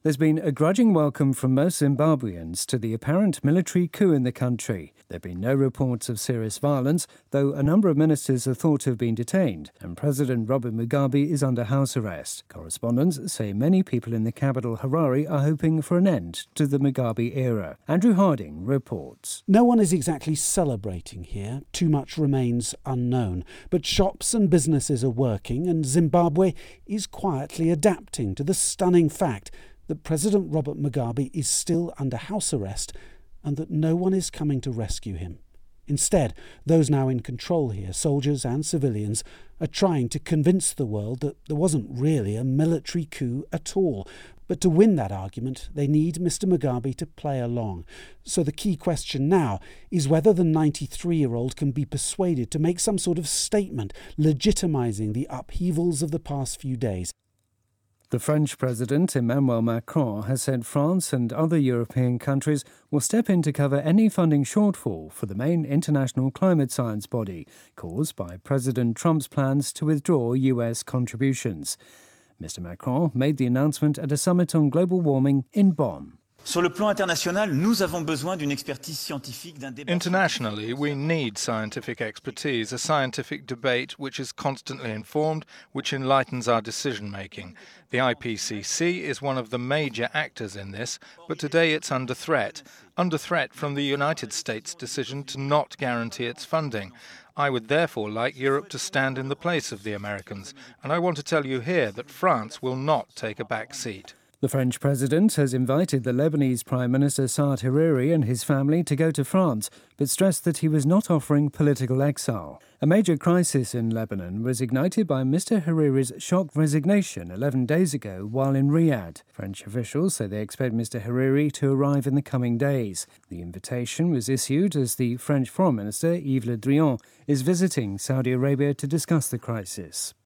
There's been a grudging welcome from most Zimbabweans to the apparent military coup in the country. There have been no reports of serious violence, though a number of ministers are thought to have been detained, and President Robert Mugabe is under house arrest. Correspondents say many people in the capital, Harare, are hoping for an end to the Mugabe era. Andrew Harding reports. No one is exactly celebrating here. Too much remains unknown. But shops and businesses are working, and Zimbabwe is quietly adapting to the stunning fact that President Robert Mugabe is still under house arrest and that no one is coming to rescue him. Instead, those now in control here, soldiers and civilians, are trying to convince the world that there wasn't really a military coup at all. But to win that argument, they need Mr. Mugabe to play along. So the key question now is whether the 93-year-old can be persuaded to make some sort of statement legitimising the upheavals of the past few days. The French President, Emmanuel Macron, has said France and other European countries will step in to cover any funding shortfall for the main international climate science body, caused by President Trump's plans to withdraw US contributions. Mr. Macron made the announcement at a summit on global warming in Bonn. Sur le plan international, nous avons besoin d'une expertise scientifique, d'un débat. Internationally, we need scientific expertise, a scientific debate which is constantly informed, which enlightens our decision-making. The IPCC is one of the major actors in this, but today it's under threat from the United States' decision to not guarantee its funding. I would therefore like Europe to stand in the place of the Americans, and I want to tell you here that France will not take a back seat. The French president has invited the Lebanese Prime Minister Saad Hariri and his family to go to France, but stressed that he was not offering political exile. A major crisis in Lebanon was ignited by Mr. Hariri's shocked resignation 11 days ago while in Riyadh. French officials say they expect Mr. Hariri to arrive in the coming days. The invitation was issued as the French Foreign Minister, Yves Le Drian, is visiting Saudi Arabia to discuss the crisis.